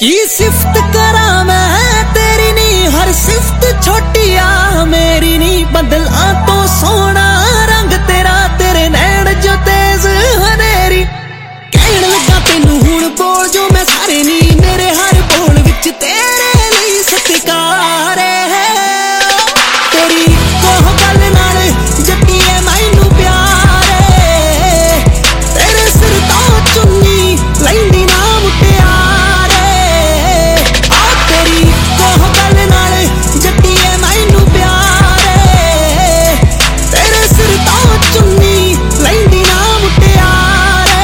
की सिफ्त करा मैं तेरी नी, हर सिफ्त छोटी आ मेरी नी। बदला तो सोना रंग तेरा, तेरे नैन जो तेज हनेरी। कहन लगा तेनू हुण बोल जो मैं सारे नी, मेरे हर बोल विच तेरे लिए सत्कार है। तेरी कोह गल नाल जट्टीए मैनू प्यार है, तेरे सिर तो चुन्नी लैंदी ना मुटियारे। आ तेरी कोह गल नाल जट्टीए मैनू प्यार है, तेरे सिर तो चुन्नी लैंदी ना मुटियारे।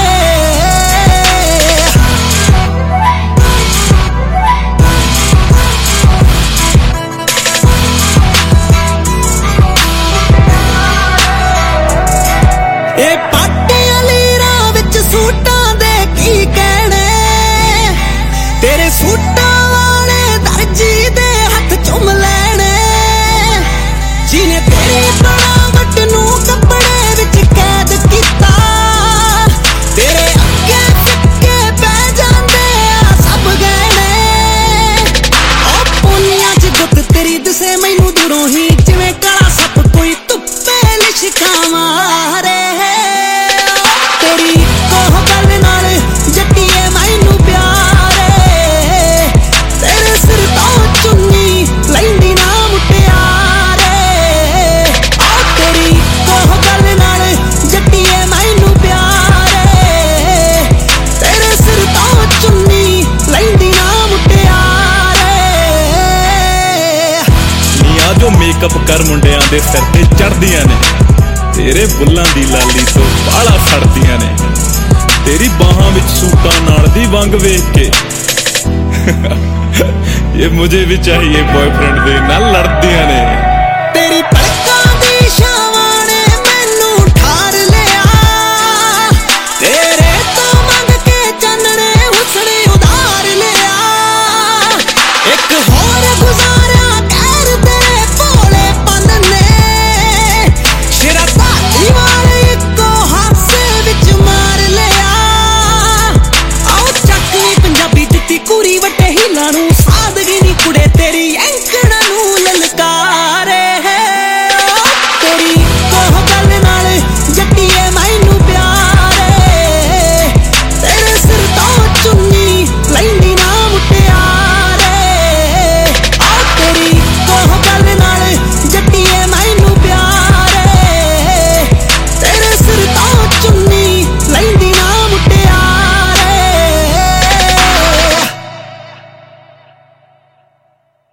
ए पाटियां लीरां विच सूटां दे की कहने, तेरे सूटां वाले दर्जी दे हथ चुम लैने। जिने तेरी बनावट नू कपड़े विच कैद कीता, तेरे अग्गे फिक्के पै जांदे आ सब गहने। ओ पुनियां च गुत तेरी दिसे मैनू दूरों ही, जिवें काला सप कोई धुप्पे लिशका मारे। तेरी कोह गल नाल जट्टीए मैनू प्यार है, तेरे सिर तो चुन्नी लैंदी ना मुटियारे। आ तेरी कोह गल नाल जट्टीए मैनू प्यार है, तेरे सिर तो चुन्नी लैंदी ना मुटियारे। नीआं जो मेकअप कर मुंडियां दे सिर ते चढ़दियां ने, तेरे बुल्लां दी लाली तो बाला सड़दियां ने। तेरी बाहां विच सूटां नाल दी वंग वेख के ये मुझे भी चाहिए बॉयफ्रेंड दे नाल लड़दियां ने।